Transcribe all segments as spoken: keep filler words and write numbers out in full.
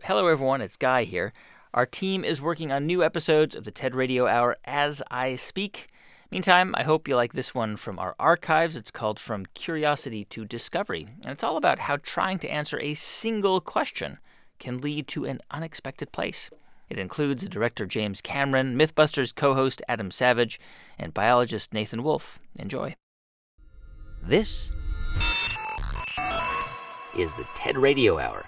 Hello, everyone. It's Guy here. Our team is working on new episodes of the TED Radio Hour as I speak. Meantime, I hope you like this one from our archives. It's called From Curiosity to Discovery, and it's all about how trying to answer a single question can lead to an unexpected place. It includes director James Cameron, Mythbusters co-host Adam Savage, and biologist Nathan Wolfe. Enjoy. This is the TED Radio Hour.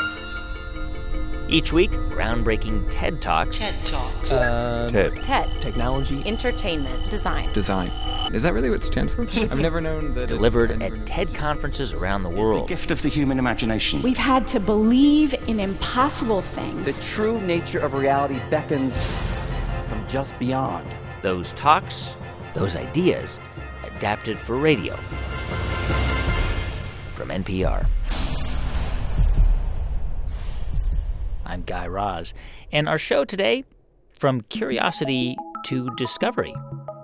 Each week, groundbreaking TED Talks. TED Talks. Uh, TED. TED. Technology. Entertainment. Design. Design. Is that really what it stands for? I've never known that. Delivered it, at TED conferences around the world. It's the gift of the human imagination. We've had to believe in impossible things. The true nature of reality beckons from just beyond. Those talks, those ideas, adapted for radio. From N P R. I'm Guy Raz, and our show today, From Curiosity to Discovery.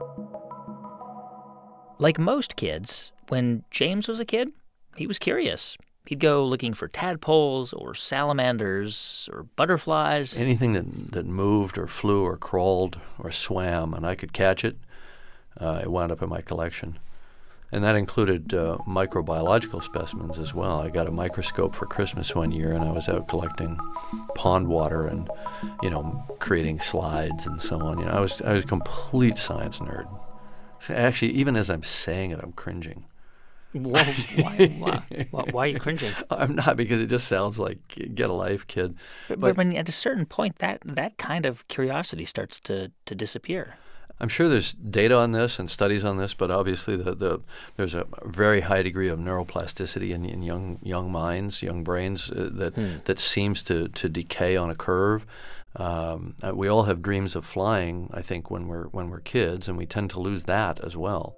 Like most kids, when James was a kid, he was curious. He'd go looking for tadpoles or salamanders or butterflies. Anything that that moved or flew or crawled or swam, and I could catch it, uh, it wound up in my collection. And that included uh, microbiological specimens as well. I got a microscope for Christmas one year, and I was out collecting pond water and, you know, creating slides and so on. You know, I was I was a complete science nerd. So actually, even as I'm saying it, I'm cringing. Whoa, why, why, why are you cringing? I'm not, because it just sounds like get a life, kid. But, but but when at a certain point, that, that kind of curiosity starts to, to disappear. I'm sure there's data on this and studies on this, but obviously the, the there's a very high degree of neuroplasticity in, in young young minds, young brains uh, that hmm. that seems to, to decay on a curve. Um, uh, we all have dreams of flying, I think, when we're when we're kids, and we tend to lose that as well.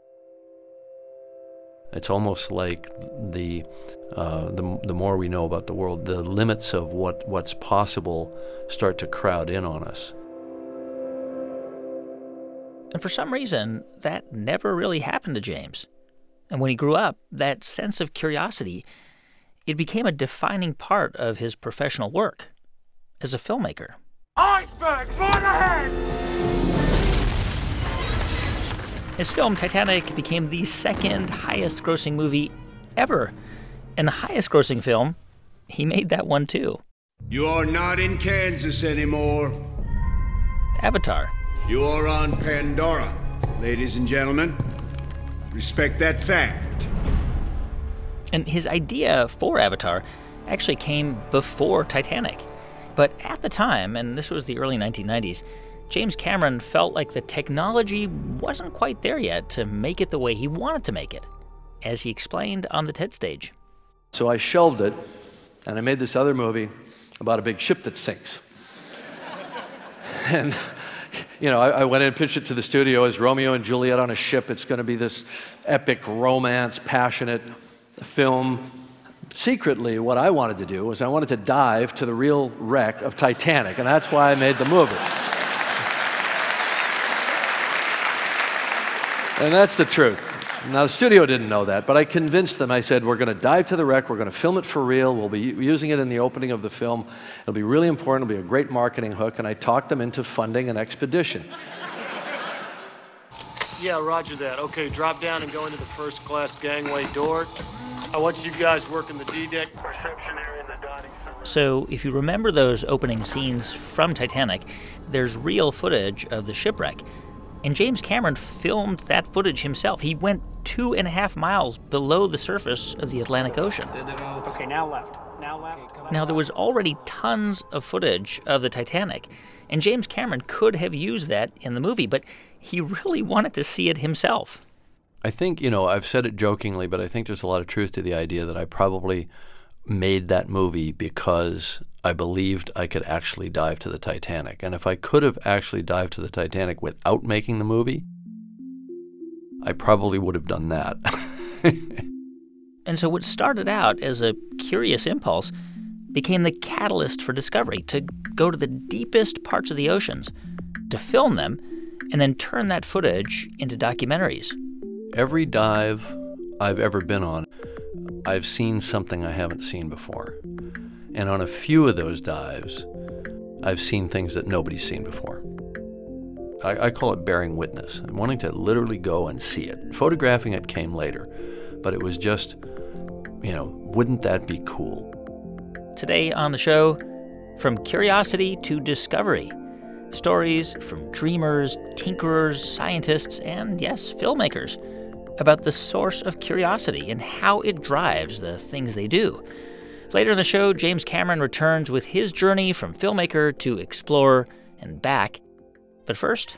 It's almost like the uh, the the more we know about the world, the limits of what, what's possible start to crowd in on us. And for some reason, that never really happened to James. And when he grew up, that sense of curiosity, it became a defining part of his professional work as a filmmaker. Iceberg, right ahead! His film Titanic became the second highest-grossing movie ever. And the highest-grossing film, he made that one too. You are not in Kansas anymore. Avatar. You are on Pandora, ladies and gentlemen. Respect that fact. And his idea for Avatar actually came before Titanic. But at the time, and this was the early nineteen nineties, James Cameron felt like the technology wasn't quite there yet to make it the way he wanted to make it, as he explained on the TED stage. So I shelved it, and I made this other movie about a big ship that sinks. and... You know, I, I went in and pitched it to the studio as Romeo and Juliet on a ship. It's going to be this epic romance, passionate film. Secretly, what I wanted to do was I wanted to dive to the real wreck of Titanic, and that's why I made the movie. And that's the truth. Now, the studio didn't know that, but I convinced them. I said, we're going to dive to the wreck. We're going to film it for real. We'll be using it in the opening of the film. It'll be really important. It'll be a great marketing hook. And I talked them into funding an expedition. Yeah, roger that. Okay, drop down and go into the first class gangway door. I want you guys working the D-deck, reception area, and the dining room. So if you remember those opening scenes from Titanic, there's real footage of the shipwreck. And James Cameron filmed that footage himself. He went two and a half miles below the surface of the Atlantic Ocean. Okay, now left. Now left. Now, there was already tons of footage of the Titanic, and James Cameron could have used that in the movie, but he really wanted to see it himself. I think, you know, I've said it jokingly, but I think there's a lot of truth to the idea that I probably made that movie because I believed I could actually dive to the Titanic. And if I could have actually dived to the Titanic without making the movie, I probably would have done that. And so what started out as a curious impulse became the catalyst for discovery, to go to the deepest parts of the oceans, to film them, and then turn that footage into documentaries. Every dive I've ever been on, I've seen something I haven't seen before. And on a few of those dives, I've seen things that nobody's seen before. I, I call it bearing witness. I'm wanting to literally go and see it. Photographing it came later, but it was just, you know, wouldn't that be cool? Today on the show, from curiosity to discovery. Stories from dreamers, tinkerers, scientists, and yes, filmmakers about the source of curiosity and how it drives the things they do. Later in the show, James Cameron returns with his journey from filmmaker to explorer and back. But first...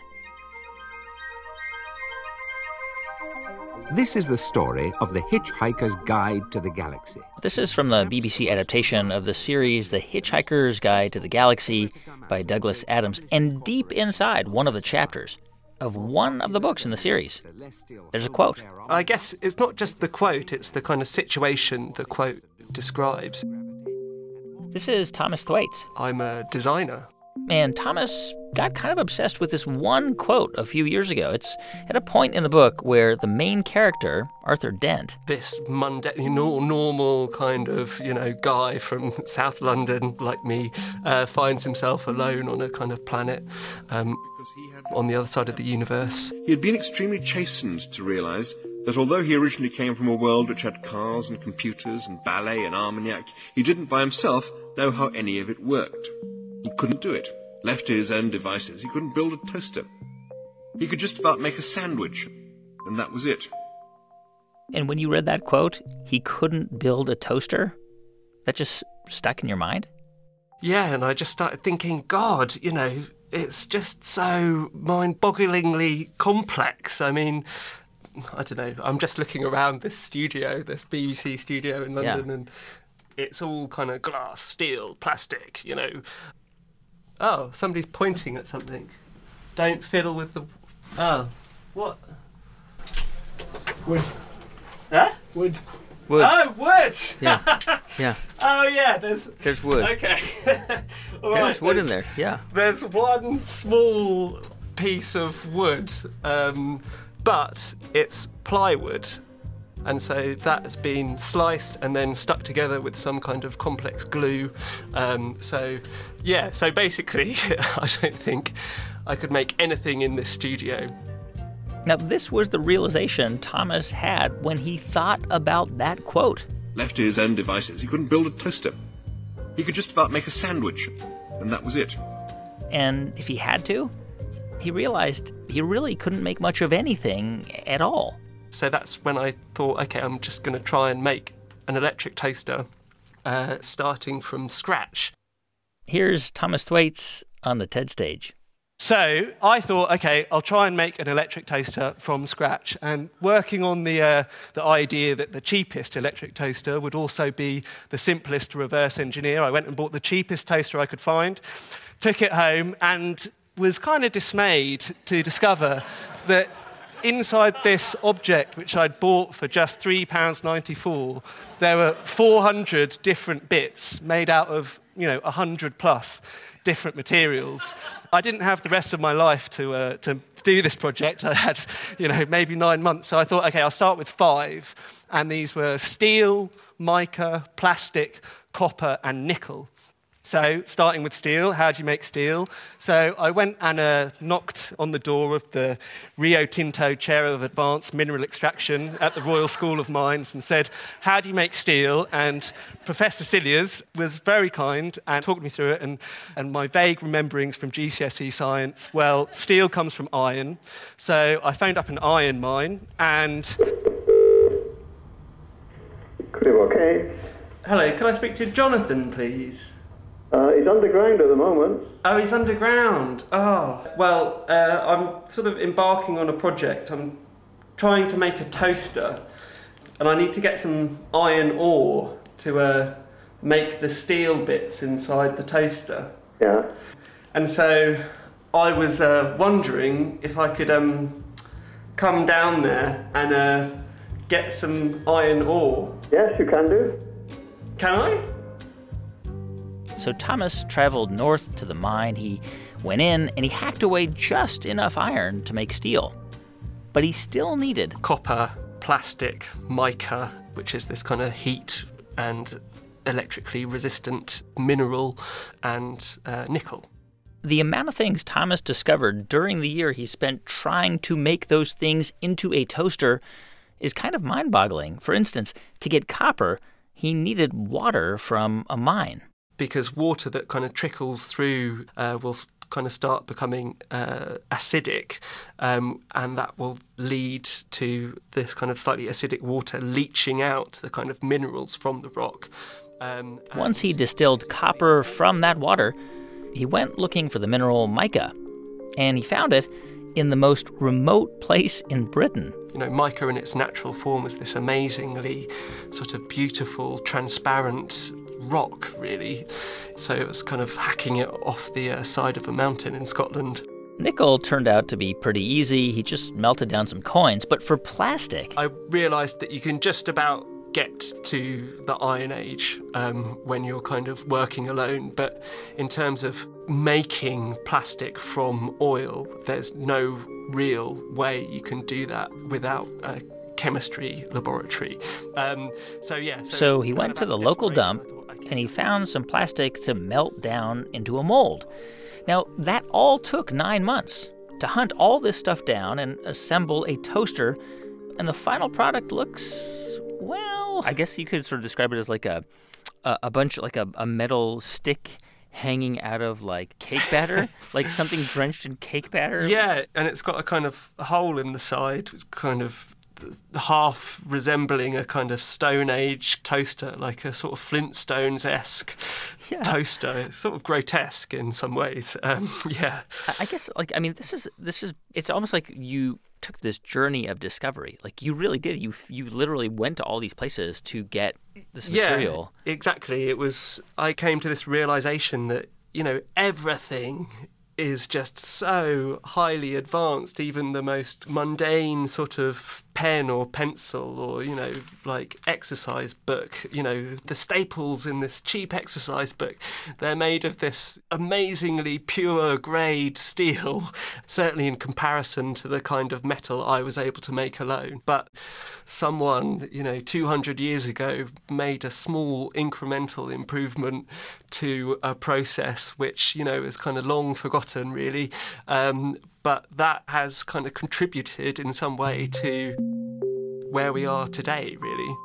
This is the story of The Hitchhiker's Guide to the Galaxy. This is from the B B C adaptation of the series The Hitchhiker's Guide to the Galaxy by Douglas Adams. And deep inside one of the chapters of one of the books in the series, there's a quote. I guess it's not just the quote, it's the kind of situation the quote describes. This is Thomas Thwaites. I'm a designer. And Thomas got kind of obsessed with this one quote a few years ago. It's at a point in the book where the main character, Arthur Dent... This mundane, normal kind of, you know, guy from South London, like me, uh, finds himself alone on a kind of planet um, on the other side of the universe. He had been extremely chastened to realise that although he originally came from a world which had cars and computers and ballet and Armagnac, he didn't by himself know how any of it worked. He couldn't do it. Left to his own devices, he couldn't build a toaster. He could just about make a sandwich, and that was it. And when you read that quote, he couldn't build a toaster, that just stuck in your mind? Yeah, and I just started thinking, God, you know, it's just so mind-bogglingly complex. I mean, I don't know, I'm just looking around this studio, this B B C studio in London, yeah. And it's all kind of glass, steel, plastic, you know. Oh, somebody's pointing at something. Don't fiddle with the... Oh, what? Wood. Huh? Wood. Wood. Oh, wood! Yeah, yeah. Oh, yeah, there's... There's wood. Okay. All there's right, wood there's, in there, yeah. There's one small piece of wood, um, but it's plywood. And so that has been sliced and then stuck together with some kind of complex glue. Um, so, yeah, so basically, I don't think I could make anything in this studio. Now, this was the realization Thomas had when he thought about that quote. Left to his own devices, he couldn't build a toaster. He could just about make a sandwich, and that was it. And if he had to, he realized he really couldn't make much of anything at all. So that's when I thought, OK, I'm just going to try and make an electric toaster uh, starting from scratch. Here's Thomas Thwaites on the TED stage. So I thought, OK, I'll try and make an electric toaster from scratch. And working on the uh, the idea that the cheapest electric toaster would also be the simplest to reverse engineer, I went and bought the cheapest toaster I could find, took it home, and was kind of dismayed to discover that inside this object, which I'd bought for just three pounds ninety-four, there were four hundred different bits made out of, you know, one hundred plus different materials. I didn't have the rest of my life to uh, to do this project. I had, you know, maybe nine months. So I thought, OK, I'll start with five. And these were steel, mica, plastic, copper, and nickel. So, starting with steel, how do you make steel? So I went and uh, knocked on the door of the Rio Tinto Chair of Advanced Mineral Extraction at the Royal School of Mines and said, how do you make steel? And Professor Cilliers was very kind and talked me through it. And, and my vague rememberings from G C S E science, well, steel comes from iron. So I phoned up an iron mine and... Okay. Hello, can I speak to Jonathan, please? Uh, he's underground at the moment. Oh, he's underground. Oh, well, uh, I'm sort of embarking on a project. I'm trying to make a toaster, and I need to get some iron ore to uh, make the steel bits inside the toaster. Yeah. And so I was uh, wondering if I could um, come down there and uh, get some iron ore. Yes, you can do. Can I? So Thomas traveled north to the mine. He went in and he hacked away just enough iron to make steel. But he still needed copper, plastic, mica, which is this kind of heat and electrically resistant mineral and uh, nickel. The amount of things Thomas discovered during the year he spent trying to make those things into a toaster is kind of mind-boggling. For instance, to get copper, he needed water from a mine. Because water that kind of trickles through uh, will kind of start becoming uh, acidic, um, and that will lead to this kind of slightly acidic water leaching out the kind of minerals from the rock. Um, Once he distilled copper from that water, he went looking for the mineral mica, and he found it in the most remote place in Britain. You know, mica in its natural form is this amazingly sort of beautiful, transparent rock, really. So it was kind of hacking it off the uh, side of a mountain in Scotland. Nickel turned out to be pretty easy. He just melted down some coins. But for plastic, I realised that you can just about get to the Iron Age um, when you're kind of working alone. But in terms of making plastic from oil, there's no real way you can do that without a chemistry laboratory. Um, so, yeah. So, so he went to the local dump and he found some plastic to melt down into a mold. Now, that all took nine months to hunt all this stuff down and assemble a toaster. And the final product looks, well, I guess you could sort of describe it as like a a, a bunch, like a, a metal stick hanging out of like cake batter, like something drenched in cake batter. Yeah, and it's got a kind of hole in the side, kind of half resembling a kind of Stone Age toaster, like a sort of Flintstones-esque yeah. toaster. It's sort of grotesque in some ways. Um, yeah. I guess, like, I mean, this is, this is, it's almost like you took this journey of discovery. Like, you really did. You you literally went to all these places to get this material. Yeah, exactly. It was, I came to this realization that, you know, everything is just so highly advanced, even the most mundane sort of pen or pencil or, you know, like exercise book, you know, the staples in this cheap exercise book, they're made of this amazingly pure grade steel, certainly in comparison to the kind of metal I was able to make alone. But someone, you know, two hundred years ago made a small incremental improvement to a process which, you know, is kind of long forgotten, really. Um, but that has kind of contributed in some way to where we are today, really.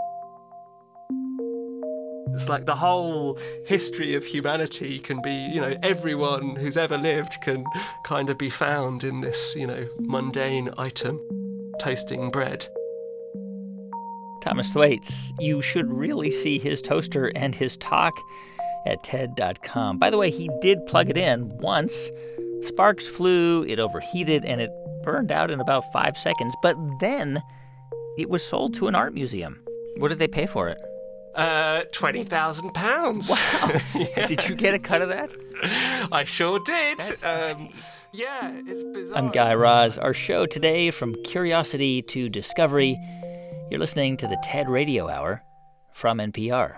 It's like the whole history of humanity can be, you know, everyone who's ever lived can kind of be found in this, you know, mundane item, toasting bread. Thomas Thwaites, you should really see his toaster and his talk at T E D dot com. By the way, he did plug it in once. Sparks flew, it overheated, and it burned out in about five seconds. But then it was sold to an art museum. What did they pay for it? Uh, twenty thousand pounds. Wow. Yeah. Did you get a cut of that? I sure did. That's um, yeah, it's bizarre. I'm Guy Raz. Our show today, From Curiosity to Discovery. You're listening to the TED Radio Hour from N P R.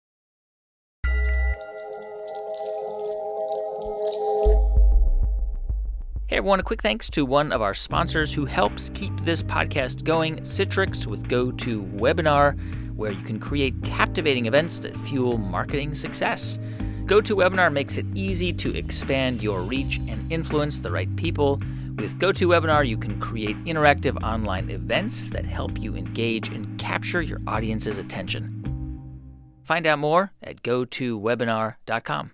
Hey everyone, a quick thanks to one of our sponsors who helps keep this podcast going, Citrix with GoToWebinar, where you can create captivating events that fuel marketing success. GoToWebinar makes it easy to expand your reach and influence the right people. With GoToWebinar, you can create interactive online events that help you engage and capture your audience's attention. Find out more at go to webinar dot com.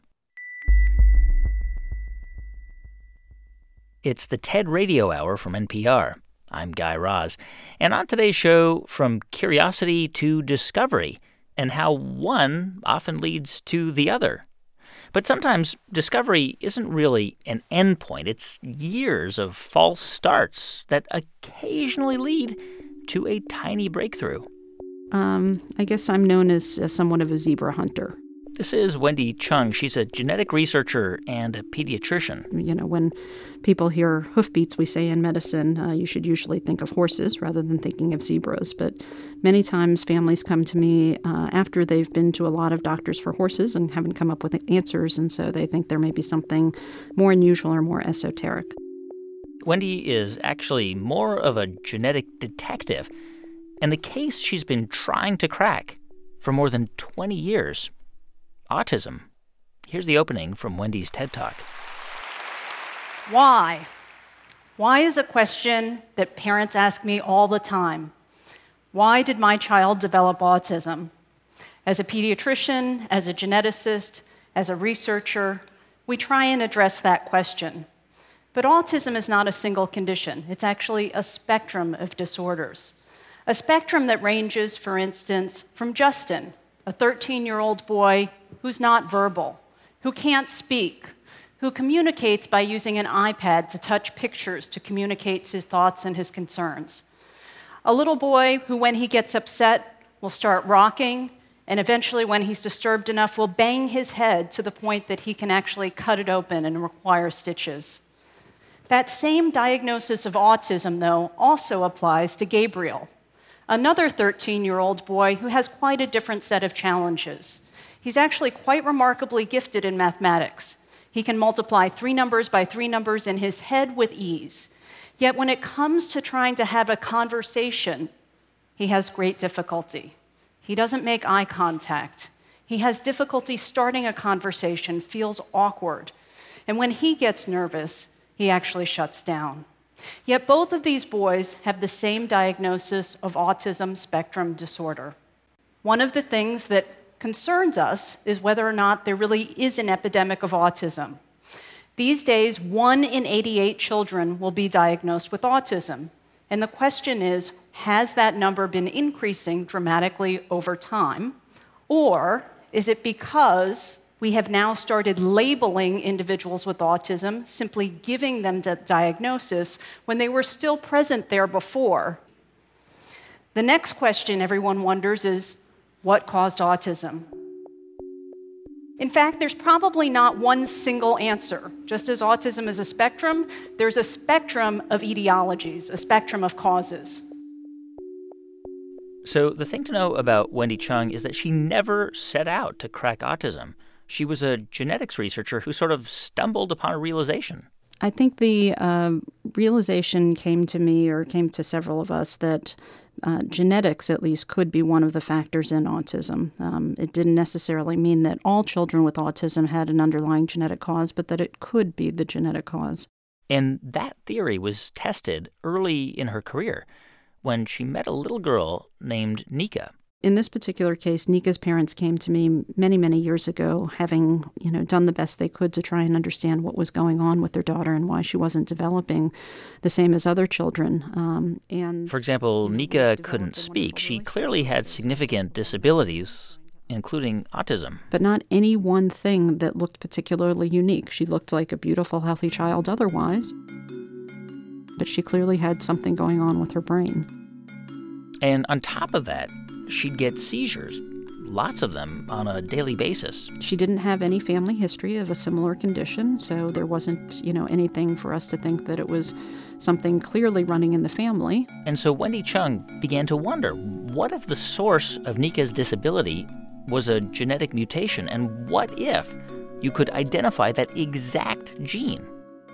It's the TED Radio Hour from N P R. I'm Guy Raz. And on today's show, From Curiosity to Discovery, and how one often leads to the other. But sometimes discovery isn't really an endpoint. It's years of false starts that occasionally lead to a tiny breakthrough. Um, I guess I'm known as uh, somewhat of a zebra hunter. This is Wendy Chung. She's a genetic researcher and a pediatrician. You know, when people hear hoofbeats, we say in medicine, uh, you should usually think of horses rather than thinking of zebras. But many times families come to me uh, after they've been to a lot of doctors for horses and haven't come up with answers, and so they think there may be something more unusual or more esoteric. Wendy is actually more of a genetic detective, and the case she's been trying to crack for more than twenty years. Autism. Here's the opening from Wendy's TED Talk. Why? Why is a question that parents ask me all the time. Why did my child develop autism? As a pediatrician, as a geneticist, as a researcher, we try and address that question. But autism is not a single condition. It's actually a spectrum of disorders. A spectrum that ranges, for instance, from Justin, a thirteen-year-old boy who's not verbal, who can't speak, who communicates by using an iPad to touch pictures to communicate his thoughts and his concerns. A little boy who, when he gets upset, will start rocking, and eventually, when he's disturbed enough, will bang his head to the point that he can actually cut it open and require stitches. That same diagnosis of autism, though, also applies to Gabriel, another thirteen-year-old boy who has quite a different set of challenges. He's actually quite remarkably gifted in mathematics. He can multiply three numbers by three numbers in his head with ease. Yet when it comes to trying to have a conversation, he has great difficulty. He doesn't make eye contact. He has difficulty starting a conversation, feels awkward. And when he gets nervous, he actually shuts down. Yet both of these boys have the same diagnosis of autism spectrum disorder. One of the things that concerns us is whether or not there really is an epidemic of autism. These days, one in eighty-eight children will be diagnosed with autism. And the question is, has that number been increasing dramatically over time? Or is it because we have now started labeling individuals with autism, simply giving them the diagnosis when they were still present there before? The next question everyone wonders is, what caused autism? In fact, there's probably not one single answer. Just as autism is a spectrum, there's a spectrum of etiologies, a spectrum of causes. So the thing to know about Wendy Chung is that she never set out to crack autism. She was a genetics researcher who sort of stumbled upon a realization. I think the uh, realization came to me, or came to several of us, that uh, genetics, at least, could be one of the factors in autism. Um, it didn't necessarily mean that all children with autism had an underlying genetic cause, but that it could be the genetic cause. And that theory was tested early in her career when she met a little girl named Nika. In this particular case, Nika's parents came to me many, many years ago, having, you know, done the best they could to try and understand what was going on with their daughter and why she wasn't developing the same as other children. Um, and For example, Nika couldn't speak. She clearly had significant disabilities, including autism. But not any one thing that looked particularly unique. She looked like a beautiful, healthy child otherwise, but she clearly had something going on with her brain. And on top of that, she'd get seizures, lots of them on a daily basis. She didn't have any family history of a similar condition, so there wasn't, you know, anything for us to think that it was something clearly running in the family. And so Wendy Chung began to wonder, what if the source of Nika's disability was a genetic mutation, and what if you could identify that exact gene?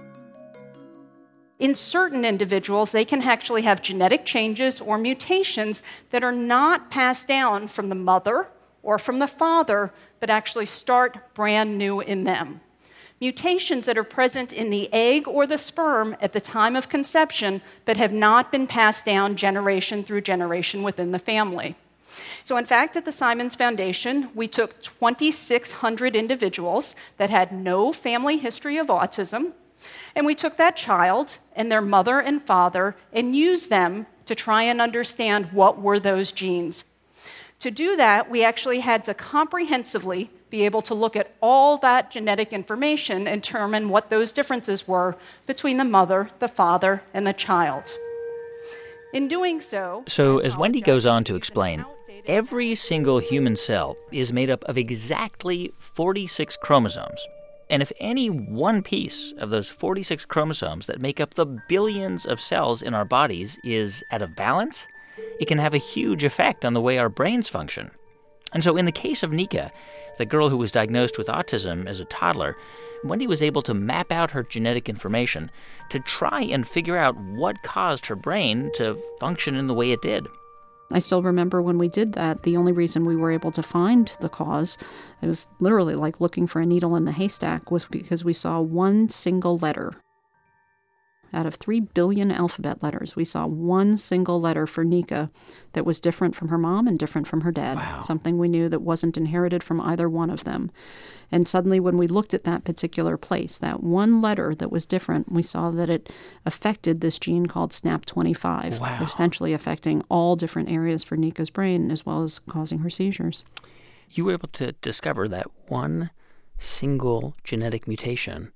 In certain individuals, they can actually have genetic changes or mutations that are not passed down from the mother or from the father, but actually start brand new in them. Mutations that are present in the egg or the sperm at the time of conception, but have not been passed down generation through generation within the family. So in fact, at the Simons Foundation, we took twenty-six hundred individuals that had no family history of autism, and we took that child and their mother and father and used them to try and understand what were those genes. To do that, we actually had to comprehensively be able to look at all that genetic information and determine what those differences were between the mother, the father, and the child. In doing so... So, as Wendy goes on to explain, every single human cell is made up of exactly forty-six chromosomes. And if any one piece of those forty-six chromosomes that make up the billions of cells in our bodies is out of balance, it can have a huge effect on the way our brains function. And so in the case of Nika, the girl who was diagnosed with autism as a toddler, Wendy was able to map out her genetic information to try and figure out what caused her brain to function in the way it did. I still remember when we did that, the only reason we were able to find the cause, it was literally like looking for a needle in the haystack, was because we saw one single letter. Out of three billion alphabet letters, we saw one single letter for Nika that was different from her mom and different from her dad. Wow. Something we knew that wasn't inherited from either one of them. And suddenly when we looked at that particular place, that one letter that was different, we saw that it affected this gene called S N A P twenty-five, wow. essentially affecting all different areas for Nika's brain as well as causing her seizures. You were able to discover that one single genetic mutation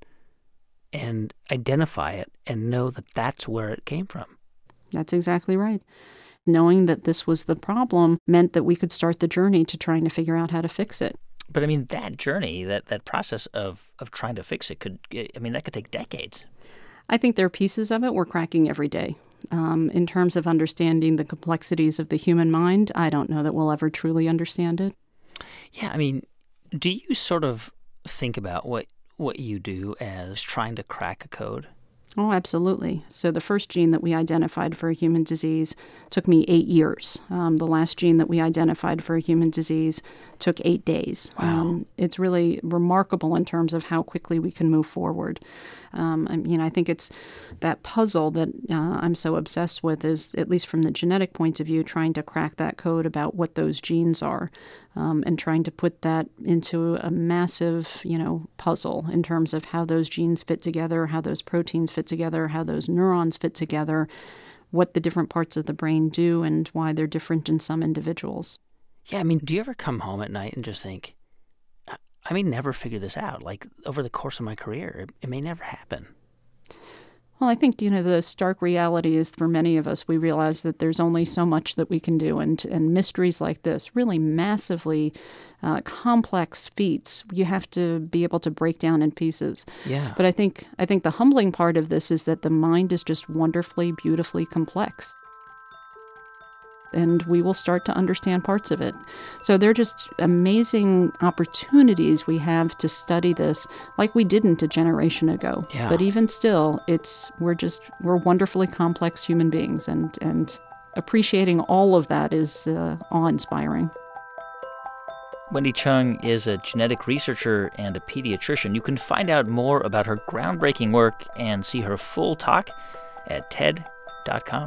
and identify it and know that that's where it came from. That's exactly right. Knowing that this was the problem meant that we could start the journey to trying to figure out how to fix it. But I mean, that journey, that, that process of, of trying to fix it could, I mean, that could take decades. I think there are pieces of it we're cracking every day. Um, in terms of understanding the complexities of the human mind, I don't know that we'll ever truly understand it. Yeah, I mean, do you sort of think about what what you do as trying to crack a code? Oh, absolutely. So the first gene that we identified for a human disease took me eight years. Um, the last gene that we identified for a human disease took eight days. Wow. Um, it's really remarkable in terms of how quickly we can move forward. Um, I mean, I think it's that puzzle that uh, I'm so obsessed with is, at least from the genetic point of view, trying to crack that code about what those genes are. Um, and trying to put that into a massive, you know, puzzle in terms of how those genes fit together, how those proteins fit together, how those neurons fit together, what the different parts of the brain do, and why they're different in some individuals. Yeah, I mean, do you ever come home at night and just think, I may never figure this out? Like, over the course of my career, it, it may never happen. Well, I think, you know, the stark reality is for many of us, we realize that there's only so much that we can do. And, and mysteries like this, really massively uh, complex feats, you have to be able to break down in pieces. Yeah. But I think I think the humbling part of this is that the mind is just wonderfully, beautifully complex. And we will start to understand parts of it. So they're just amazing opportunities we have to study this like we didn't a generation ago. Yeah. But even still, it's we're just we're wonderfully complex human beings, and and appreciating all of that is uh, awe-inspiring. Wendy Chung is a genetic researcher and a pediatrician. You can find out more about her groundbreaking work and see her full talk at T E D dot com.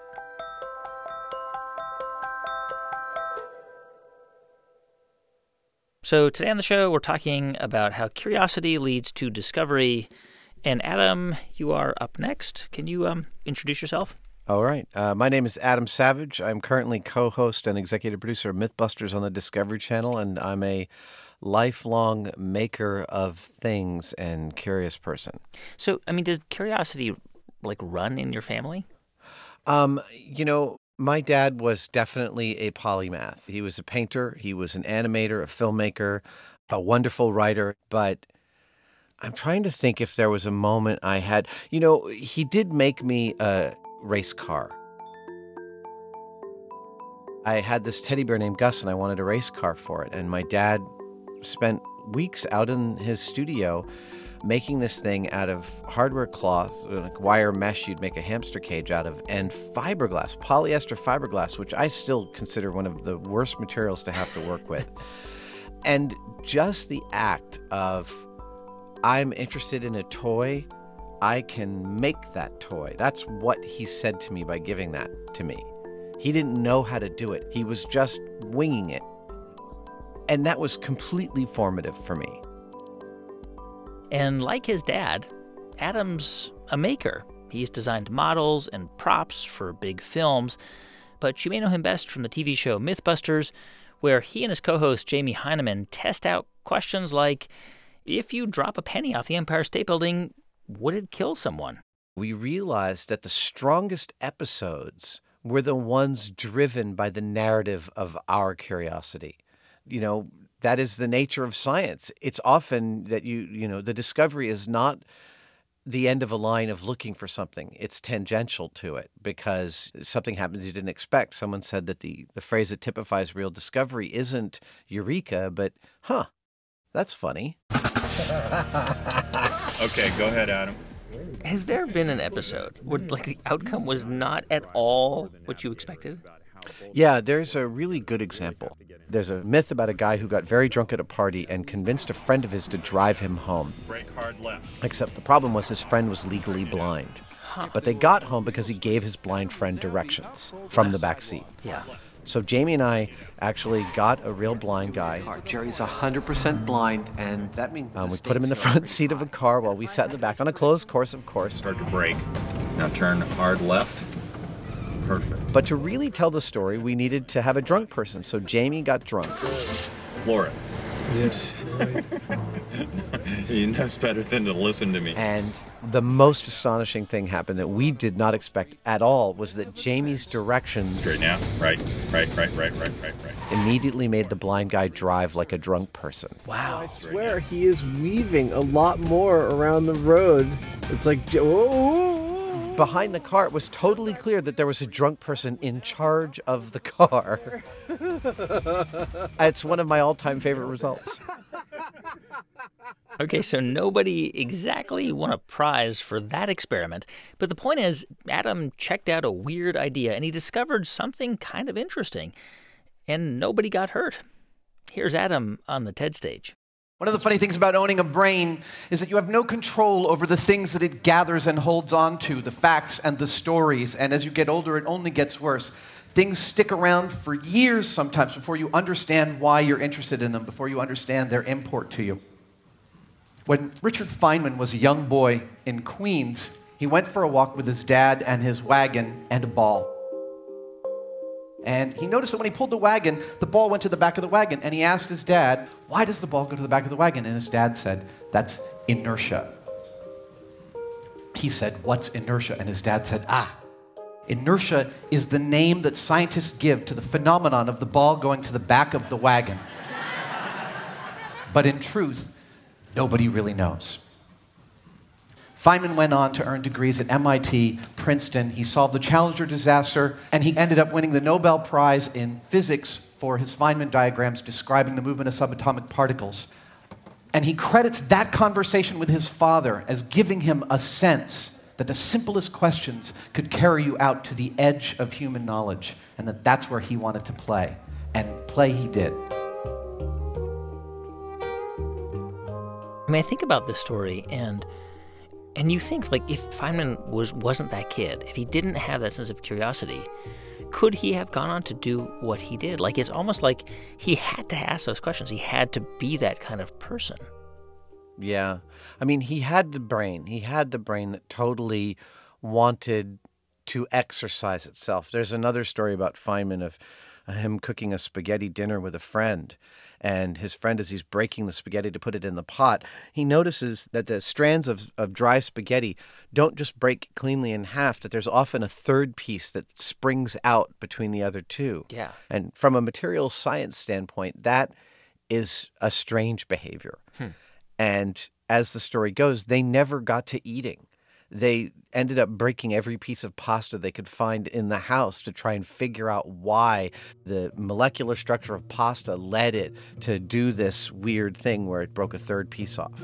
So today on the show, we're talking about how curiosity leads to discovery. And Adam, you are up next. Can you um, introduce yourself? All right. Uh, my name is Adam Savage. I'm currently co-host and executive producer of Mythbusters on the Discovery Channel, and I'm a lifelong maker of things and curious person. So, I mean, does curiosity, like, run in your family? Um, you know, my dad was definitely a polymath. He was a painter, he was an animator, a filmmaker, a wonderful writer, but I'm trying to think if there was a moment I had. You know, he did make me a race car. I had this teddy bear named Gus, and I wanted a race car for it, and my dad spent weeks out in his studio making this thing out of hardware cloth, like wire mesh you'd make a hamster cage out of, and fiberglass, polyester fiberglass, which I still consider one of the worst materials to have to work with. And just the act of, I'm interested in a toy, I can make that toy. That's what he said to me by giving that to me. He didn't know how to do it. He was just winging it. And that was completely formative for me. And like his dad, Adam's a maker. He's designed models and props for big films, but you may know him best from the T V show Mythbusters, where he and his co-host Jamie Heineman test out questions like, if you drop a penny off the Empire State Building, would it kill someone? We realized that the strongest episodes were the ones driven by the narrative of our curiosity. You know, that is the nature of science. It's often that you, you know, the discovery is not the end of a line of looking for something. It's tangential to it because something happens you didn't expect. Someone said that the, the phrase that typifies real discovery isn't eureka, but, huh, that's funny. Okay, go ahead, Adam. Has there been an episode where, like, the outcome was not at all what you expected? Yeah, there's a really good example. There's a myth about a guy who got very drunk at a party and convinced a friend of his to drive him home. Brake hard left. Except the problem was his friend was legally blind. But they got home because he gave his blind friend directions from the back seat. Yeah. So Jamie and I actually got a real blind guy. Jerry's one hundred percent blind, and that means... Um, we put him in the front seat of a car while we sat in the back on a closed course, of course. Start to brake. Now turn hard left. Perfect. But to really tell the story, we needed to have a drunk person, so Jamie got drunk. Floor it. Yes. He knows better than to listen to me. And the most astonishing thing happened that we did not expect at all was that Jamie's directions... Straight now. Right, right, right, right, right, right, right. ...immediately made the blind guy drive like a drunk person. Wow. I swear he is weaving a lot more around the road. It's like... Whoa. Behind the car, it was totally clear that there was a drunk person in charge of the car. It's one of my all-time favorite results. Okay, so nobody exactly won a prize for that experiment, but the point is, Adam checked out a weird idea and he discovered something kind of interesting, and nobody got hurt. Here's Adam on the TED stage. One of the funny things about owning a brain is that you have no control over the things that it gathers and holds on to, the facts and the stories, and as you get older, it only gets worse. Things stick around for years sometimes before you understand why you're interested in them, before you understand their import to you. When Richard Feynman was a young boy in Queens, he went for a walk with his dad and his wagon and a ball. And he noticed that when he pulled the wagon, the ball went to the back of the wagon. And he asked his dad, why does the ball go to the back of the wagon? And his dad said, that's inertia. He said, what's inertia? And his dad said, ah, inertia is the name that scientists give to the phenomenon of the ball going to the back of the wagon. But in truth, nobody really knows. Feynman went on to earn degrees at M I T, Princeton. He solved the Challenger disaster, and he ended up winning the Nobel Prize in physics for his Feynman diagrams describing the movement of subatomic particles. And he credits that conversation with his father as giving him a sense that the simplest questions could carry you out to the edge of human knowledge, and that that's where he wanted to play. And play he did. I mean, I think about this story, and and you think, like, if Feynman was, wasn't that kid, if he didn't have that sense of curiosity, could he have gone on to do what he did? Like, it's almost like he had to ask those questions. He had to be that kind of person. Yeah. I mean, he had the brain. He had the brain that totally wanted to exercise itself. There's another story about Feynman of him cooking a spaghetti dinner with a friend. And his friend, as he's breaking the spaghetti to put it in the pot, he notices that the strands of, of dry spaghetti don't just break cleanly in half, that there's often a third piece that springs out between the other two. Yeah. And from a material science standpoint, that is a strange behavior. Hmm. And as the story goes, they never got to eating. They ended up breaking every piece of pasta they could find in the house to try and figure out why the molecular structure of pasta led it to do this weird thing where it broke a third piece off.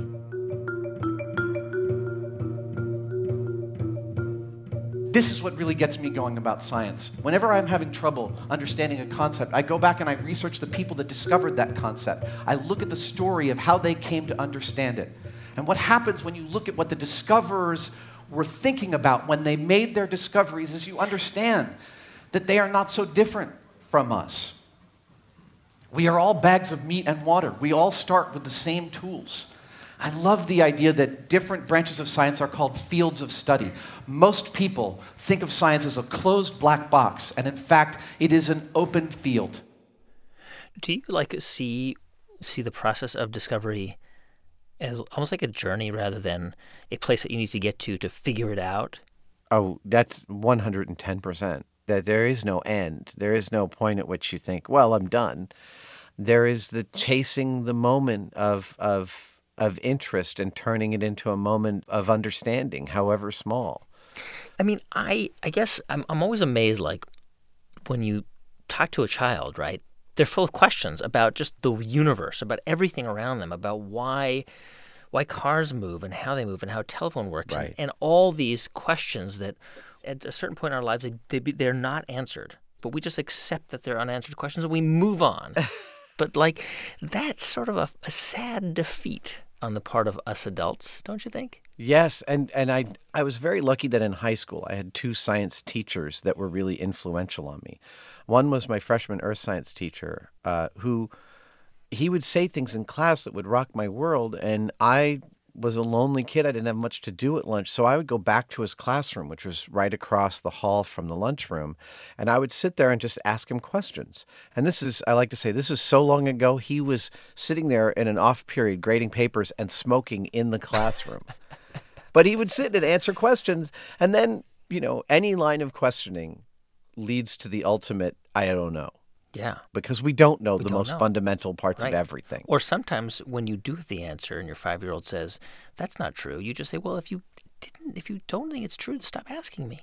This is what really gets me going about science. Whenever I'm having trouble understanding a concept, I go back and I research the people that discovered that concept. I look at the story of how they came to understand it. And what happens when you look at what the discoverers were thinking about when they made their discoveries is you understand that they are not so different from us. We are all bags of meat and water. We all start with the same tools. I love the idea that different branches of science are called fields of study. Most people think of science as a closed black box, and in fact, it is an open field. Do you like see see the process of discovery as almost like a journey rather than a place that you need to get to to figure it out? Oh, that's one hundred ten percent. That there is no end. There is no point at which you think, well, I'm done. There is the chasing the moment of of of interest and turning it into a moment of understanding, however small. I mean, I I guess I'm I'm always amazed, like, when you talk to a child, right? They're full of questions about just the universe, about everything around them, about why why cars move and how they move and how a telephone works, right. and, and all these questions that at a certain point in our lives, they, they, they're not answered. but we just accept that they're unanswered questions and we move on. But, like, that's sort of a, a sad defeat on the part of us adults, don't you think? Yes, and, and I I was very lucky that in high school I had two science teachers that were really influential on me. One was my freshman earth science teacher, uh, who he would say things in class that would rock my world, and I was a lonely kid. I didn't have much to do at lunch, so I would go back to his classroom, which was right across the hall from the lunchroom, and I would sit there and just ask him questions. And this is, I like to say, this is so long ago, he was sitting there in an off period grading papers and smoking in the classroom. But he would sit and answer questions, and then, you know, any line of questioning leads to the ultimate, I don't know. Yeah. Because we don't know We the don't most know. fundamental parts Right. of everything. Or sometimes when you do have the answer and your five-year-old says, that's not true, you just say, well, if you didn't, if you don't think it's true, stop asking me.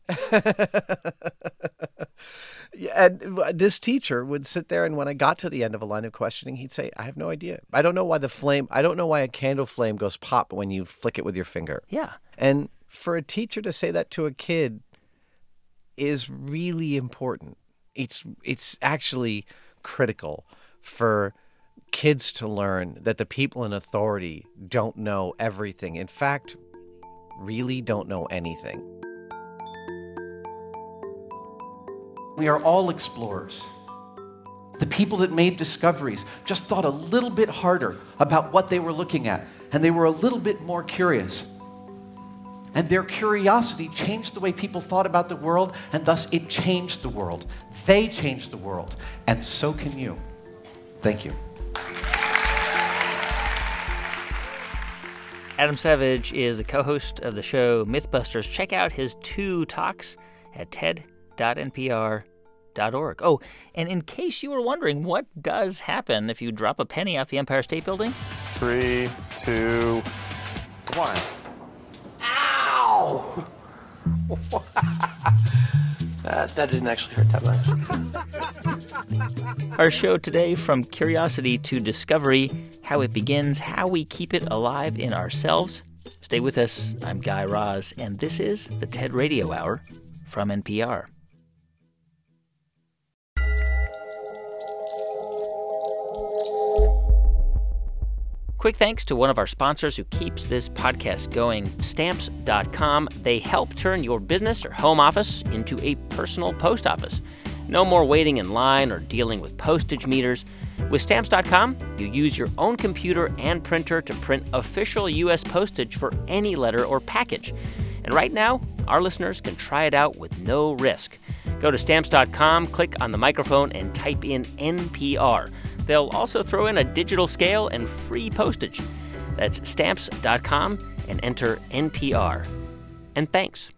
Yeah, and this teacher would sit there, and when I got to the end of a line of questioning, he'd say, I have no idea. I don't know why the flame, I don't know why a candle flame goes pop when you flick it with your finger. Yeah. And for a teacher to say that to a kid is really important. It's it's actually critical for kids to learn that the people in authority don't know everything. In fact, really don't know anything. We are all explorers. The people that made discoveries just thought a little bit harder about what they were looking at, and they were a little bit more curious. And their curiosity changed the way people thought about the world, and thus it changed the world. They changed the world, and so can you. Thank you. Adam Savage is the co-host of the show Mythbusters. Check out his two talks at ted dot n p r dot org. Oh, and in case you were wondering, what does happen if you drop a penny off the Empire State Building? Three, two, one. Ow! uh, that didn't actually hurt that much. Our show today, From Curiosity to Discovery, how it begins, how we keep it alive in ourselves. Stay with us. I'm Guy Raz, and this is the TED Radio Hour from N P R. Quick thanks to one of our sponsors who keeps this podcast going, Stamps dot com. They help turn your business or home office into a personal post office. No more waiting in line or dealing with postage meters. With Stamps dot com, you use your own computer and printer to print official U S postage for any letter or package. And right now, our listeners can try it out with no risk. Go to Stamps dot com, click on the microphone, and type in N P R. They'll also throw in a digital scale and free postage. That's Stamps dot com and enter N P R. And thanks.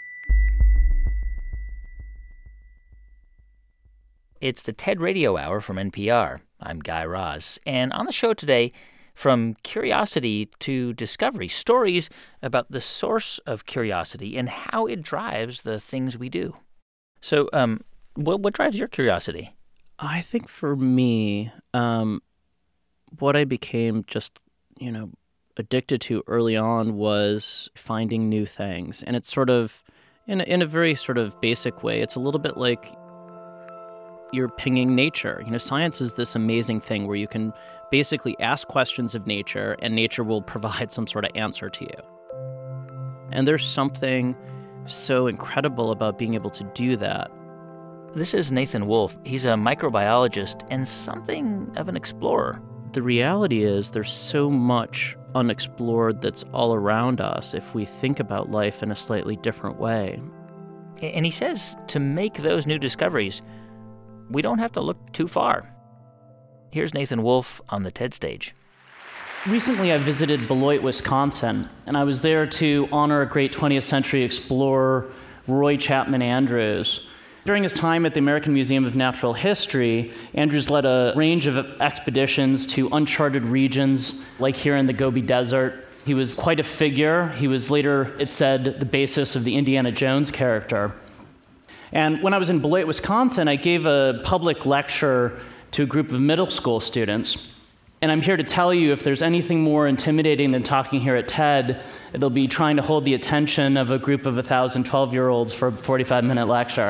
It's the TED Radio Hour from N P R. I'm Guy Raz. And on the show today, From Curiosity to Discovery, stories about the source of curiosity and how it drives the things we do. So, um, what, what drives your curiosity? I think for me, um, what I became just, you know, addicted to early on was finding new things. And it's sort of, in a, in a very sort of basic way, it's a little bit like you're pinging nature. You know, science is this amazing thing where you can basically ask questions of nature and nature will provide some sort of answer to you. And there's something so incredible about being able to do that. This is Nathan Wolfe. He's a microbiologist and something of an explorer. The reality is there's so much unexplored that's all around us if we think about life in a slightly different way. And he says to make those new discoveries, we don't have to look too far. Here's Nathan Wolfe on the TED stage. Recently, I visited Beloit, Wisconsin, and I was there to honor a great twentieth century explorer, Roy Chapman Andrews. During his time at the American Museum of Natural History, Andrews led a range of expeditions to uncharted regions, like here in the Gobi Desert. He was quite a figure. He was later, it said, the basis of the Indiana Jones character. And when I was in Beloit, Wisconsin, I gave a public lecture to a group of middle school students. And I'm here to tell you, if there's anything more intimidating than talking here at TED, it'll be trying to hold the attention of a group of one thousand twelve-year-olds for a forty-five minute lecture.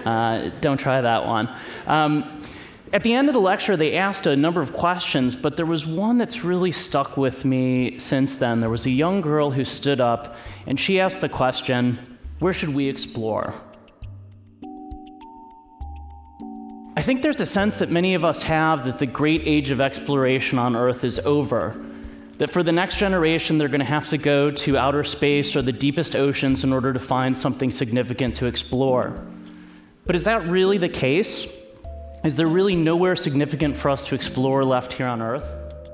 Uh, don't try that one. Um, At the end of the lecture, they asked a number of questions, but there was one that's really stuck with me since then. There was a young girl who stood up, and she asked the question, where should we explore? I think there's a sense that many of us have that the great age of exploration on Earth is over, that for the next generation, they're going to have to go to outer space or the deepest oceans in order to find something significant to explore. But is that really the case? Is there really nowhere significant for us to explore left here on Earth?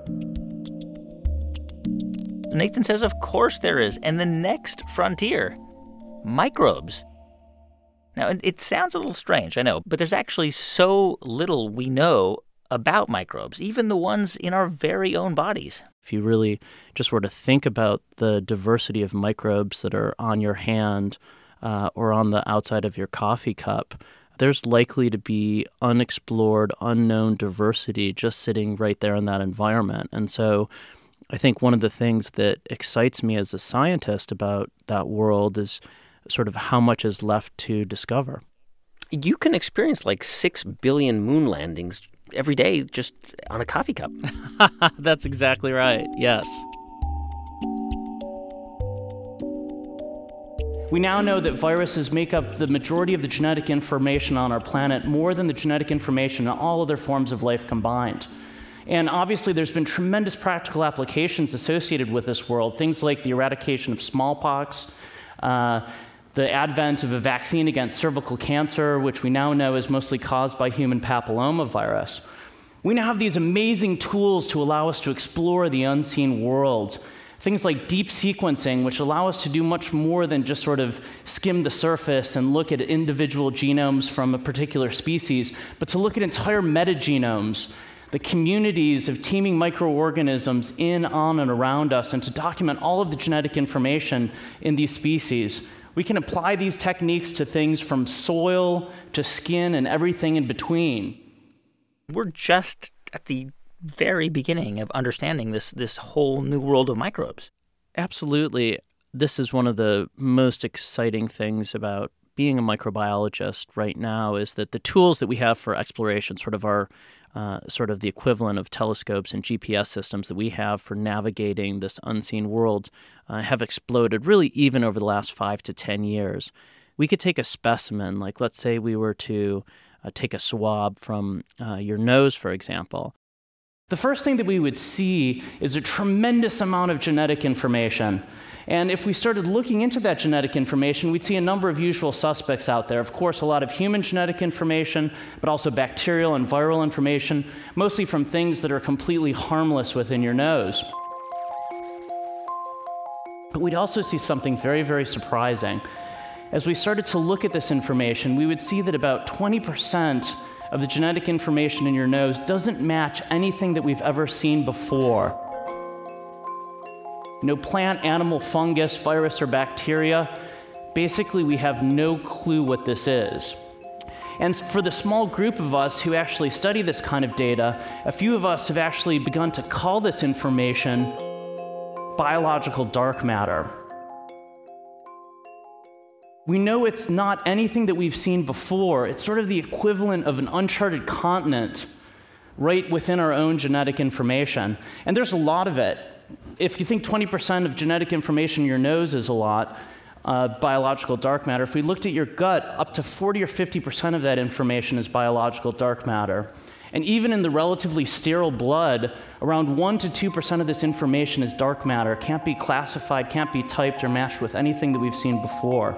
Nathan says, of course there is. And the next frontier, microbes. Now, it sounds a little strange, I know, but there's actually so little we know about microbes, even the ones in our very own bodies. If you really just were to think about the diversity of microbes that are on your hand uh, or on the outside of your coffee cup, there's likely to be unexplored, unknown diversity just sitting right there in that environment. And so I think one of the things that excites me as a scientist about that world is sort of how much is left to discover. You can experience like six billion moon landings every day just on a coffee cup. That's exactly right, yes. We now know that viruses make up the majority of the genetic information on our planet, more than the genetic information in all other forms of life combined. And obviously there's been tremendous practical applications associated with this world, things like the eradication of smallpox, uh, the advent of a vaccine against cervical cancer, which we now know is mostly caused by human papillomavirus. We now have these amazing tools to allow us to explore the unseen world. Things like deep sequencing, which allow us to do much more than just sort of skim the surface and look at individual genomes from a particular species, but to look at entire metagenomes, the communities of teeming microorganisms in, on, and around us, and to document all of the genetic information in these species. We can apply these techniques to things from soil to skin and everything in between. We're just at the very beginning of understanding this this whole new world of microbes. Absolutely. This is one of the most exciting things about being a microbiologist right now, is that the tools that we have for exploration, sort of our uh, sort of the equivalent of telescopes and G P S systems that we have for navigating this unseen world, uh, have exploded really even over the last five to ten years. We could take a specimen, like let's say we were to uh, take a swab from uh, your nose, for example. The first thing that we would see is a tremendous amount of genetic information. And if we started looking into that genetic information, we'd see a number of usual suspects out there. Of course, a lot of human genetic information, but also bacterial and viral information, mostly from things that are completely harmless within your nose. But we'd also see something very, very surprising. As we started to look at this information, we would see that about twenty percent of the genetic information in your nose doesn't match anything that we've ever seen before. No plant, animal, fungus, virus, or bacteria. Basically, we have no clue what this is. And for the small group of us who actually study this kind of data, a few of us have actually begun to call this information biological dark matter. We know it's not anything that we've seen before. It's sort of the equivalent of an uncharted continent right within our own genetic information. And there's a lot of it. If you think twenty percent of genetic information in your nose is a lot, uh, biological dark matter, if we looked at your gut, up to forty or fifty percent of that information is biological dark matter. And even in the relatively sterile blood, around one to two percent of this information is dark matter, can't be classified, can't be typed or matched with anything that we've seen before.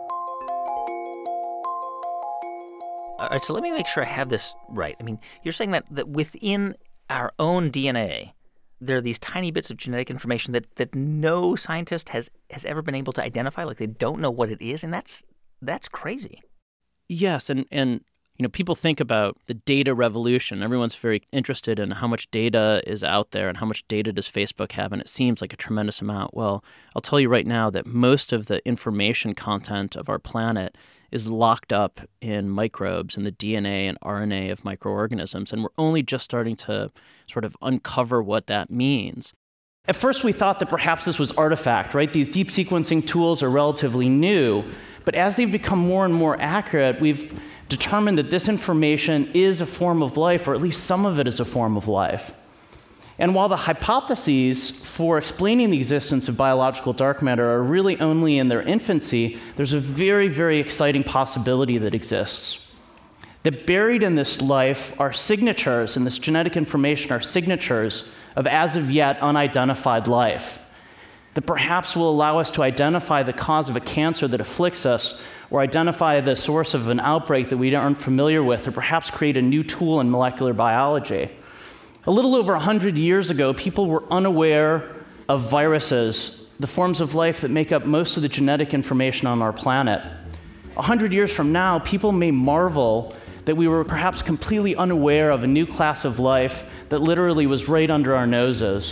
All right, so let me make sure I have this right. I mean, you're saying that, that within our own D N A, there are these tiny bits of genetic information that, that no scientist has, has ever been able to identify, like they don't know what it is, and that's that's crazy. Yes, and, and you know, people think about the data revolution. Everyone's very interested in how much data is out there and how much data does Facebook have, and it seems like a tremendous amount. Well, I'll tell you right now that most of the information content of our planet is locked up in microbes and the D N A and R N A of microorganisms, and we're only just starting to sort of uncover what that means. At first, we thought that perhaps this was artifact, right? These deep sequencing tools are relatively new, but as they've become more and more accurate, we've determined that this information is a form of life, or at least some of it is a form of life. And while the hypotheses for explaining the existence of biological dark matter are really only in their infancy, there's a very, very exciting possibility that exists. That buried in this life are signatures, and this genetic information are signatures of as of yet unidentified life. That perhaps will allow us to identify the cause of a cancer that afflicts us, or identify the source of an outbreak that we aren't familiar with, or perhaps create a new tool in molecular biology. A little over one hundred years ago, people were unaware of viruses, the forms of life that make up most of the genetic information on our planet. one hundred years from now, people may marvel that we were perhaps completely unaware of a new class of life that literally was right under our noses.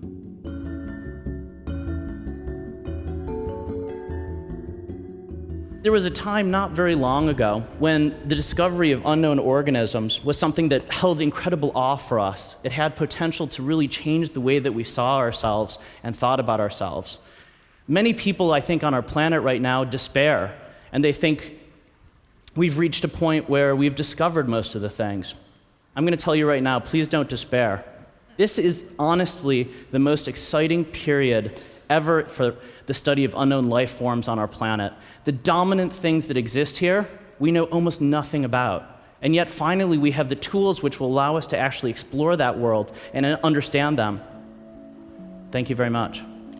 There was a time not very long ago when the discovery of unknown organisms was something that held incredible awe for us. It had potential to really change the way that we saw ourselves and thought about ourselves. Many people, I think, on our planet right now despair, and they think we've reached a point where we've discovered most of the things. I'm going to tell you right now, please don't despair. This is honestly the most exciting period ever for the study of unknown life forms on our planet. The dominant things that exist here, we know almost nothing about. And yet, finally, we have the tools which will allow us to actually explore that world and understand them. Thank you very much.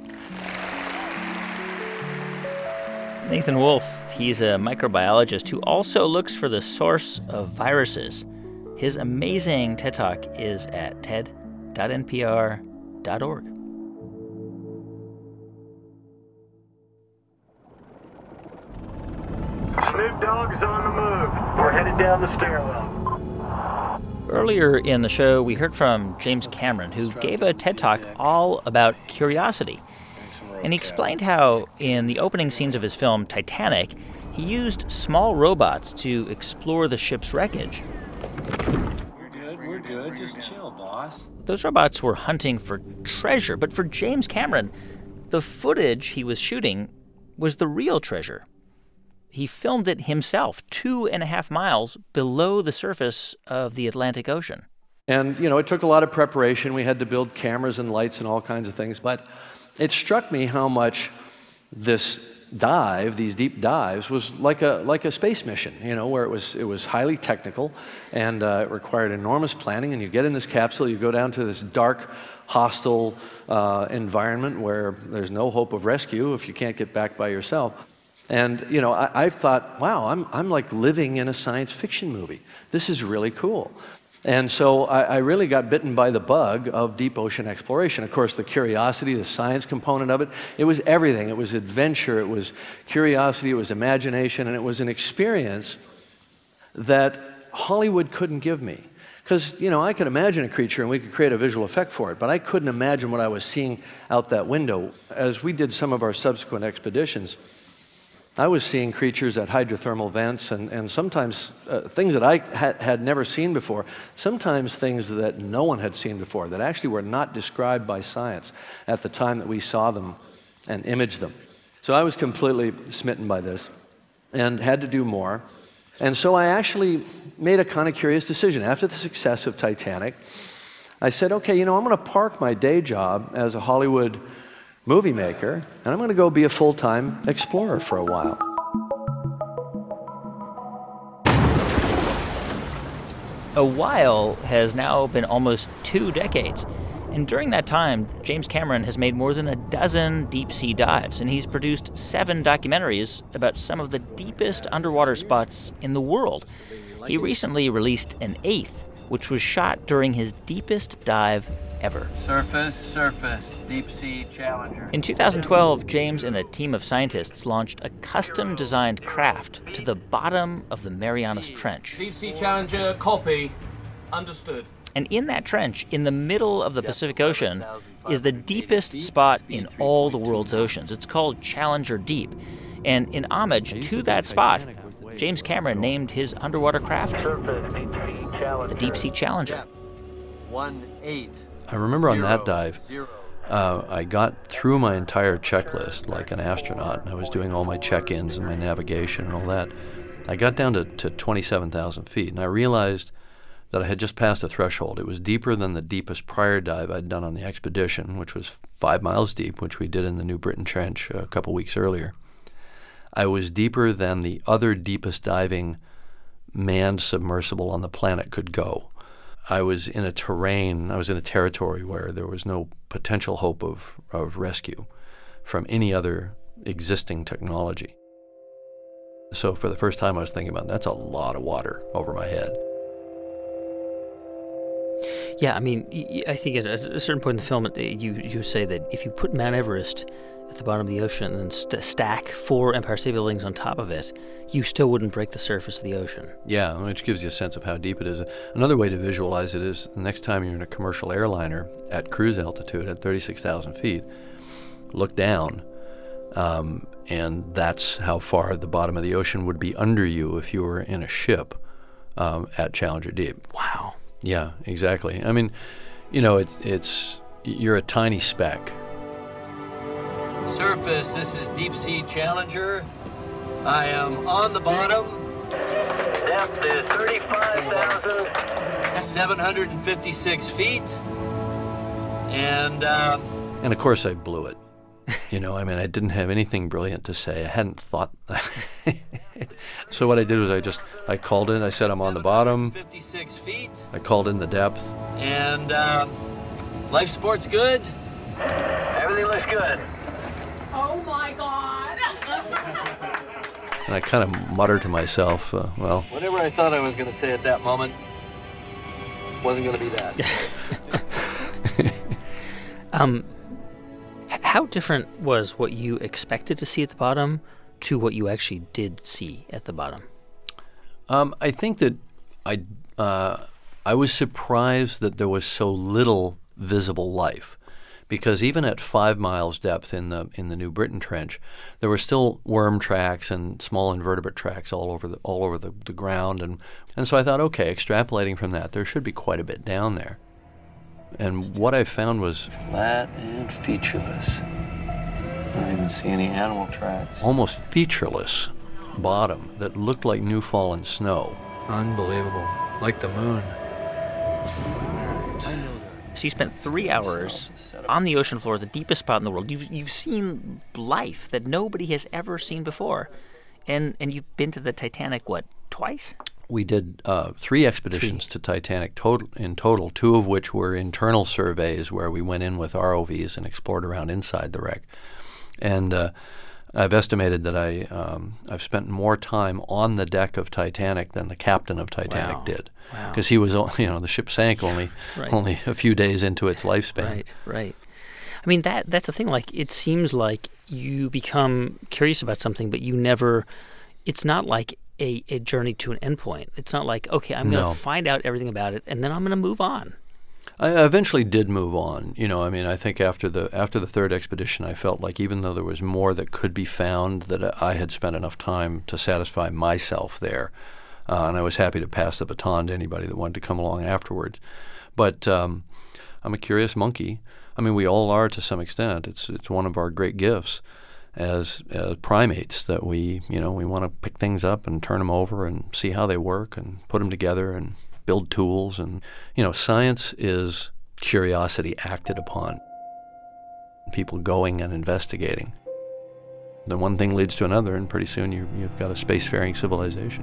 Nathan Wolff, he's a microbiologist who also looks for the source of viruses. His amazing TED Talk is at ted dot n p r dot org. Snoop Dogg's on the move. We're headed down the stairwell. Earlier in the show, we heard from James Cameron, who gave a TED Talk all about curiosity. And he explained how, in the opening scenes of his film Titanic, he used small robots to explore the ship's wreckage. We're good, we're good. Just chill, boss. Those robots were hunting for treasure, but for James Cameron, the footage he was shooting was the real treasure. He filmed it himself, two and a half miles below the surface of the Atlantic Ocean. And, you know, it took a lot of preparation. We had to build cameras and lights and all kinds of things. But it struck me how much this dive, these deep dives, was like a like a space mission, you know, where it was it was highly technical and uh, it required enormous planning. And you get in this capsule, you go down to this dark, hostile uh, environment where there's no hope of rescue if you can't get back by yourself. And, you know, I, I've thought, wow, I'm, I'm like living in a science fiction movie. This is really cool. And so I, I really got bitten by the bug of deep ocean exploration. Of course, the curiosity, the science component of it, it was everything. It was adventure, it was curiosity, it was imagination, and it was an experience that Hollywood couldn't give me. Because, you know, I could imagine a creature and we could create a visual effect for it, but I couldn't imagine what I was seeing out that window. As we did some of our subsequent expeditions, I was seeing creatures at hydrothermal vents and, and sometimes uh, things that I had, had never seen before, sometimes things that no one had seen before, that actually were not described by science at the time that we saw them and imaged them. So I was completely smitten by this and had to do more. And so I actually made a kind of curious decision. After the success of Titanic, I said, okay, you know, I'm going to park my day job as a Hollywood movie maker, and I'm going to go be a full-time explorer for a while. A while has now been almost two decades. And during that time, James Cameron has made more than a dozen deep-sea dives, and he's produced seven documentaries about some of the deepest underwater spots in the world. He recently released an eighth, which was shot during his deepest dive ever. Surface, surface, deep sea Challenger. In two thousand twelve, James and a team of scientists launched a custom-designed craft to the bottom of the Marianas Trench. Deep sea Challenger, copy. Understood. And in that trench, in the middle of the Pacific Ocean, is the deepest spot in all the world's oceans. It's called Challenger Deep. And in homage to that spot, James Cameron named his underwater craft the Deep Sea Challenger. One eight. I remember on that dive, uh, I got through my entire checklist like an astronaut, and I was doing all my check-ins and my navigation and all that. I got down to, to twenty-seven thousand feet, and I realized that I had just passed a threshold. It was deeper than the deepest prior dive I'd done on the expedition, which was five miles deep, which we did in the New Britain Trench a couple weeks earlier. I was deeper than the other deepest diving manned submersible on the planet could go. I was in a terrain, I was in a territory where there was no potential hope of, of rescue from any other existing technology. So for the first time I was thinking about, that's a lot of water over my head. Yeah, I mean, I think at a certain point in the film, you, you say that if you put Mount Everest at the bottom of the ocean and then st- stack four Empire State Buildings on top of it, you still wouldn't break the surface of the ocean. Yeah, which gives you a sense of how deep it is. Another way to visualize it is the next time you're in a commercial airliner at cruise altitude at thirty-six thousand feet, look down, um, and that's how far the bottom of the ocean would be under you if you were in a ship um, at Challenger Deep. Wow. Yeah, exactly. I mean, you know, it's, it's you're a tiny speck. Surface, this is Deep Sea Challenger. I am on the bottom. Depth is thirty-five thousand seven hundred fifty-six feet. And, um... And of course I blew it. You know, I mean, I didn't have anything brilliant to say. I hadn't thought. So what I did was I just, I called in, I said I'm on the bottom. fifty-six feet. I called in the depth. And, um, life support's good. Everything looks good. Oh my God. And I kind of muttered to myself, uh, well. Whatever I thought I was going to say at that moment wasn't going to be that. um, how different was what you expected to see at the bottom to what you actually did see at the bottom? Um, I think that I, uh, I was surprised that there was so little visible life. Because even at five miles depth in the in the New Britain Trench, there were still worm tracks and small invertebrate tracks all over the all over the, the ground, and and so I thought, okay, extrapolating from that, there should be quite a bit down there. And what I found was flat and featureless. I don't even see any animal tracks. Almost featureless bottom that looked like new fallen snow. Unbelievable, like the moon. So you spent three hours on the ocean floor, the deepest spot in the world. You've you've seen life that nobody has ever seen before, and and you've been to the Titanic what twice? We did uh, three expeditions three. to Titanic total in total. Two of which were internal surveys where we went in with R O Vs and explored around inside the wreck, and. Uh, I've estimated that I um, I've spent more time on the deck of Titanic than the captain of Titanic wow. did, because wow. he was, you know, the ship sank only right. only a few days into its lifespan. Right, right. I mean that that's the thing. Like it seems like you become curious about something, but you never. It's not like a, a journey to an endpoint. It's not like okay, I'm going to no. find out everything about it, and then I'm going to move on. I eventually did move on. You know, I mean, I think after the after the third expedition, I felt like even though there was more that could be found, that I had spent enough time to satisfy myself there, uh, and I was happy to pass the baton to anybody that wanted to come along afterwards. But um, I'm a curious monkey. I mean, we all are to some extent. It's it's one of our great gifts as, as primates that we you know we want to pick things up and turn them over and see how they work and put them together and build tools. And, you know, science is curiosity acted upon. People going and investigating. Then one thing leads to another, and pretty soon you, you've got a spacefaring civilization.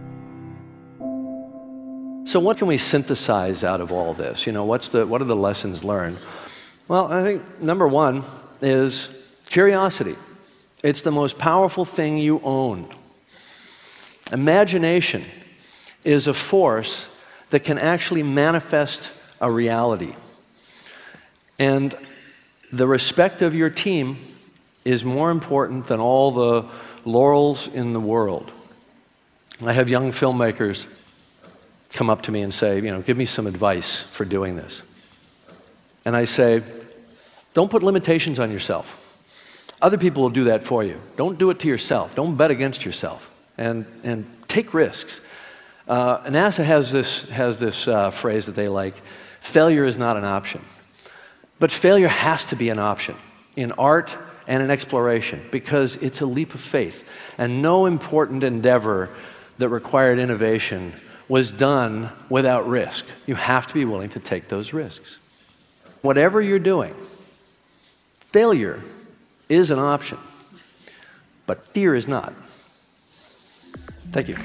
So what can we synthesize out of all this? You know, what's the what are the lessons learned? Well, I think number one is curiosity. It's the most powerful thing you own. Imagination is a force that can actually manifest a reality. And the respect of your team is more important than all the laurels in the world. I have young filmmakers come up to me and say, you know, give me some advice for doing this. And I say, don't put limitations on yourself. Other people will do that for you. Don't do it to yourself. Don't bet against yourself. And, and take risks. Uh, NASA has this, has this uh, phrase that they like, failure is not an option. But failure has to be an option in art and in exploration because it's a leap of faith. And no important endeavor that required innovation was done without risk. You have to be willing to take those risks. Whatever you're doing, failure is an option, but fear is not. Thank you.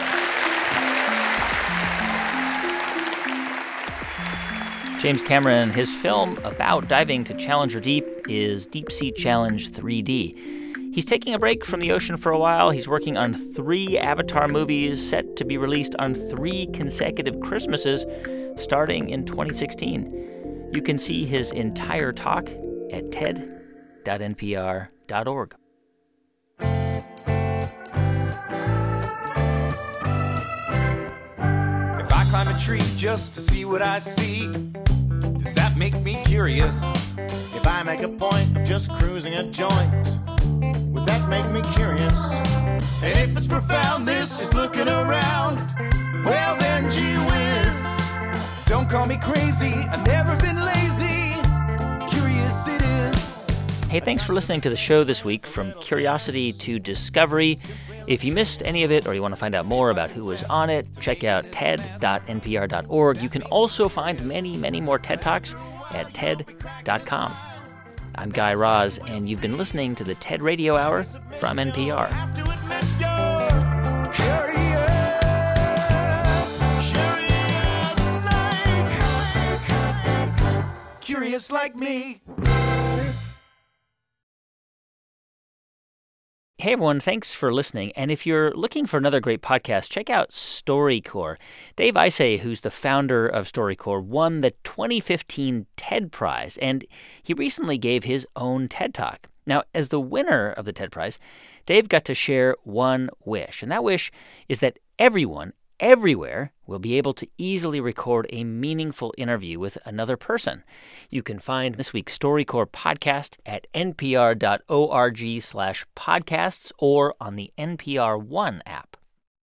James Cameron, his film about diving to Challenger Deep is Deep Sea Challenge three D. He's taking a break from the ocean for a while. He's working on three Avatar movies set to be released on three consecutive Christmases starting in twenty sixteen. You can see his entire talk at ted dot n p r dot org. If I climb a tree just to see what I see, does that make me curious? If I make a point of just cruising a joint, would that make me curious? And if it's profound, this just looking around, well then gee whiz. Don't call me crazy, I've never been lazy. Curious it is. Hey, thanks for listening to the show this week, From Curiosity to Discovery. If you missed any of it or you want to find out more about who was on it, check out ted dot n p r dot org. You can also find many, many more TED Talks at ted dot com. I'm Guy Raz, and you've been listening to the TED Radio Hour from N P R. Curious like me. Hey everyone, thanks for listening. And if you're looking for another great podcast, check out StoryCorps. Dave Isay, who's the founder of StoryCorps, won the twenty fifteen TED Prize, and he recently gave his own TED Talk. Now, as the winner of the TED Prize, Dave got to share one wish, and that wish is that everyone, everywhere, will be able to easily record a meaningful interview with another person. You can find this week's StoryCorps podcast at n p r dot org slash podcasts or on the N P R One app.